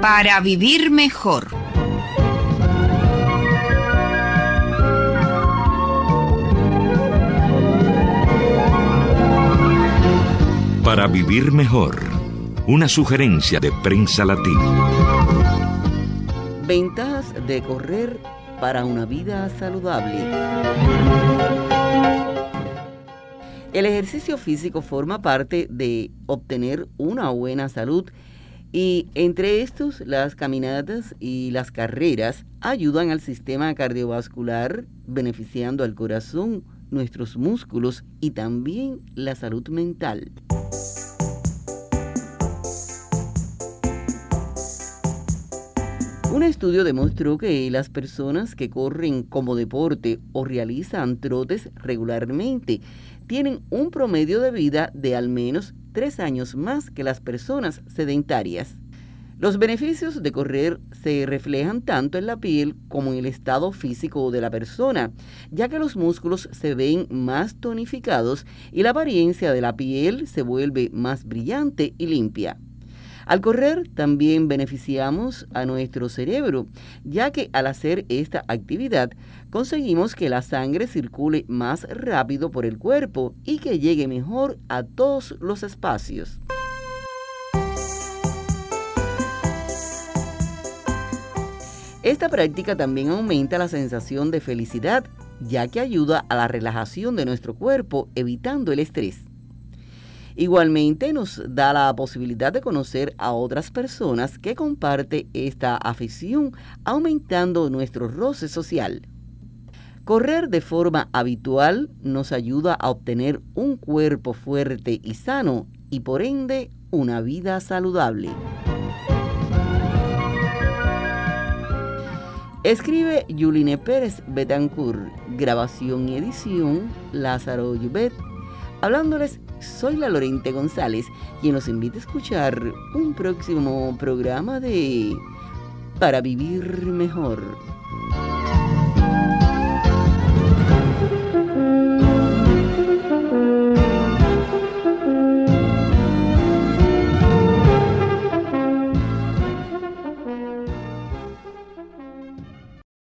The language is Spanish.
Para vivir mejor. Para vivir mejor. Una sugerencia de Prensa Latina. Ventajas de correr para una vida saludable. El ejercicio físico forma parte de obtener una buena salud y entre estos las caminatas y las carreras ayudan al sistema cardiovascular, beneficiando al corazón, nuestros músculos y también la salud mental. Un estudio demostró que las personas que corren como deporte o realizan trotes regularmente tienen un promedio de vida de al menos 3 años más que las personas sedentarias. Los beneficios de correr se reflejan tanto en la piel como en el estado físico de la persona, ya que los músculos se ven más tonificados y la apariencia de la piel se vuelve más brillante y limpia. Al correr también beneficiamos a nuestro cerebro, ya que al hacer esta actividad conseguimos que la sangre circule más rápido por el cuerpo y que llegue mejor a todos los espacios. Esta práctica también aumenta la sensación de felicidad, ya que ayuda a la relajación de nuestro cuerpo, evitando el estrés. Igualmente nos da la posibilidad de conocer a otras personas que comparten esta afición, aumentando nuestro roce social. Correr de forma habitual nos ayuda a obtener un cuerpo fuerte y sano y por ende una vida saludable. Escribe Yuline Pérez Betancourt, grabación y edición Lázaro Llubet. Hablándoles, soy la Lorente González, quien los invita a escuchar un próximo programa de Para Vivir Mejor.